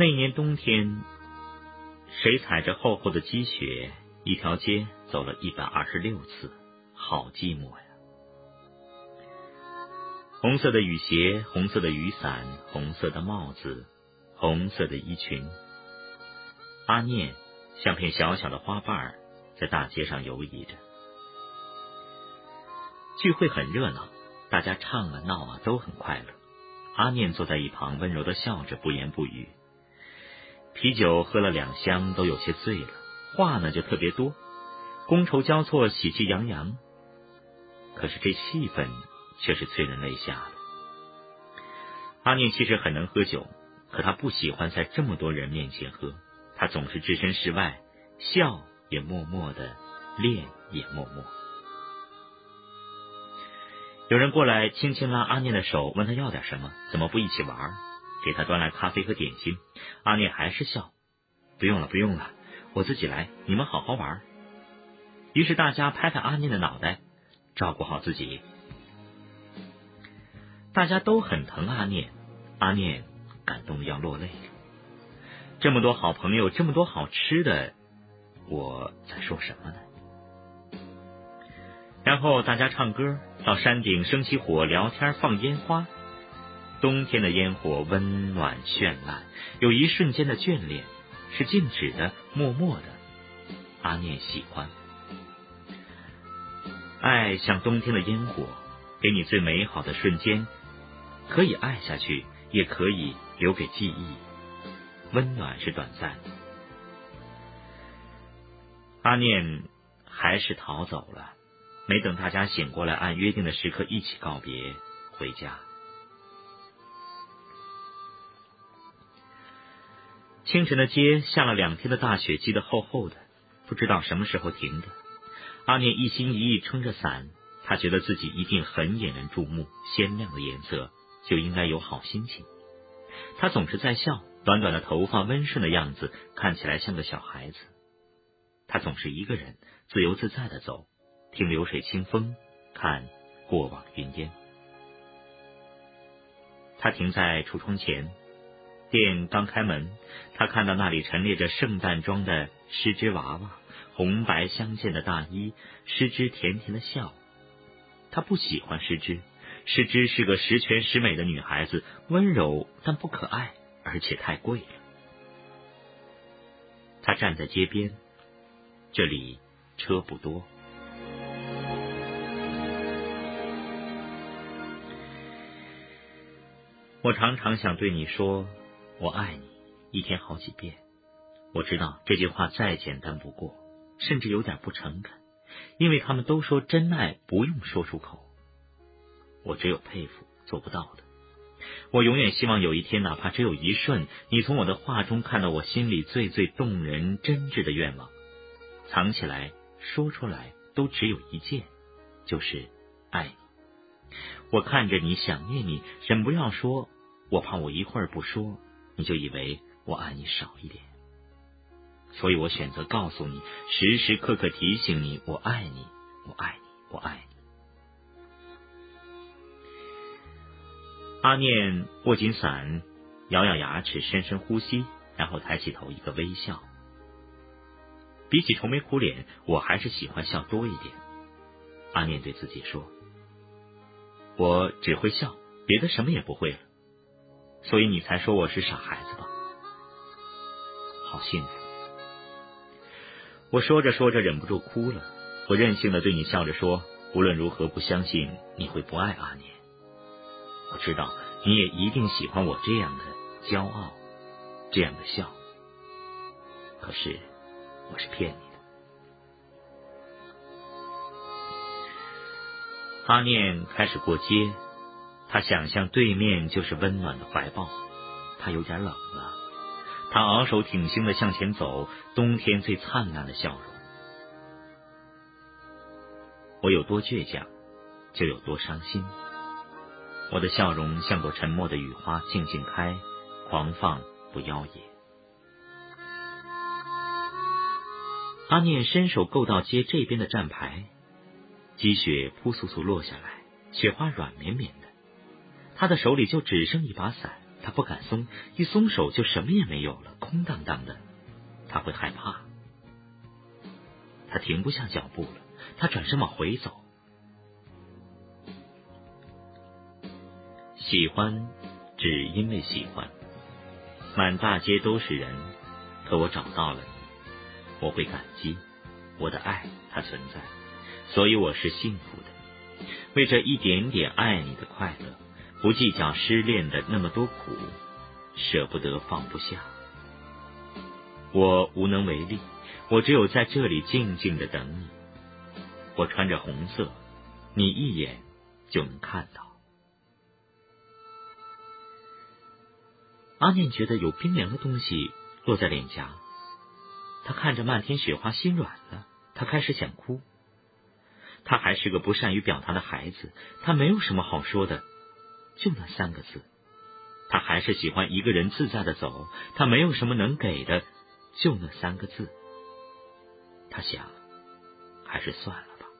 那一年冬天，谁踩着厚厚的积雪，一条街走了126次，好寂寞呀。红色的雨鞋，红色的雨伞，红色的帽子，红色的衣裙。阿念像片小小的花瓣，在大街上游移着。聚会很热闹，大家唱啊闹啊都很快乐。阿念坐在一旁，温柔地笑着，不言不语。啤酒喝了2箱，都有些醉了，话呢就特别多，觥筹交错，喜气洋洋。可是这气氛却是催人泪下的。阿念其实很能喝酒，可他不喜欢在这么多人面前喝，他总是置身事外，笑也默默的，练也默默。有人过来轻轻拉阿念的手，问他要点什么，怎么不一起玩，给他端来咖啡和点心。阿念还是笑，不用了不用了，我自己来，你们好好玩。于是大家拍拍阿念的脑袋，照顾好自己。大家都很疼阿念，阿念感动的要落泪了。这么多好朋友，这么多好吃的，我在说什么呢？然后大家唱歌，到山顶升起火，聊天放烟花。冬天的烟火温暖绚烂，有一瞬间的眷恋，是静止的默默的。阿念喜欢。爱像冬天的烟火，给你最美好的瞬间，可以爱下去，也可以留给记忆。温暖是短暂的。阿念还是逃走了，没等大家醒过来，按约定的时刻一起告别，回家。清晨的街下了2天的大雪，积得厚厚的，不知道什么时候停的。阿念一心一意撑着伞，他觉得自己一定很引人注目，鲜亮的颜色就应该有好心情。他总是在笑，短短的头发，温顺的样子，看起来像个小孩子。他总是一个人自由自在地走，听流水清风，看过往云烟。他停在橱窗前，店刚开门，他看到那里陈列着圣诞装的狮之娃娃，红白相间的大衣，狮之甜甜的笑。他不喜欢狮之，狮之是个十全十美的女孩子，温柔但不可爱，而且太贵了。他站在街边，这里车不多。我常常想对你说我爱你，一天好几遍。我知道这句话再简单不过，甚至有点不诚恳，因为他们都说真爱不用说出口。我只有佩服，做不到的。我永远希望有一天，哪怕只有一瞬，你从我的话中看到我心里最最动人真挚的愿望，藏起来说出来都只有一件，就是爱你。我看着你，想念你，忍不要说，我怕我一会儿不说，你就以为我爱你少一点。所以我选择告诉你，时时刻刻提醒你，我爱你，我爱你，我爱你。阿念握紧伞，咬咬牙齿，深深呼吸，然后抬起头，一个微笑。比起愁眉苦脸，我还是喜欢笑多一点。阿念对自己说，我只会笑，别的什么也不会了，所以你才说我是傻孩子吧。好幸福。我说着说着忍不住哭了，我任性的对你笑着说，无论如何不相信你会不爱阿念。我知道你也一定喜欢我这样的骄傲，这样的笑。可是我是骗你的。阿念开始过街，他想象对面就是温暖的怀抱，他有点冷了。他昂首挺胸地向前走，冬天最灿烂的笑容。我有多倔强，就有多伤心。我的笑容像朵沉默的雨花，静静开，狂放不妖冶。阿念伸手够到街这边的站牌，积雪扑簌簌落下来，雪花软绵绵的，他的手里就只剩一把伞， 他不敢松，一松手就什么也没有了，空荡荡的，他会害怕。他停不下脚步了，他转身往回走。喜欢只因为喜欢，满大街都是人，可我找到了你，我会感激，我的爱它存在，所以我是幸福的。为这一点点爱你的快乐，不计较失恋的那么多苦，舍不得放不下。我无能为力，我只有在这里静静的等你。我穿着红色，你一眼就能看到。阿念觉得有冰凉的东西落在脸颊，他看着漫天雪花心软了，他开始想哭。他还是个不善于表达的孩子，他没有什么好说的，就那3个字。他还是喜欢一个人自在的走，他没有什么能给的，就那3个字。他想，还是算了吧。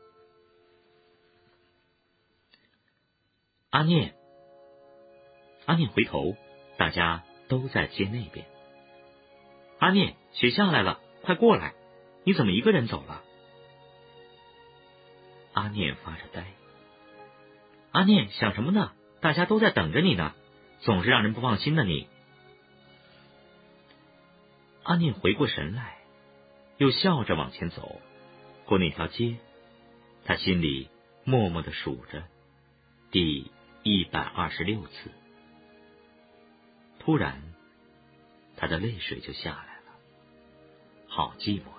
阿念回头，大家都在街那边。阿念，雪下来了，快过来，你怎么一个人走了？阿念发着呆。阿念，想什么呢？大家都在等着你呢，总是让人不放心的你。阿念回过神来，又笑着往前走，过那条街，他心里默默地数着第126次。突然，他的泪水就下来了，好寂寞。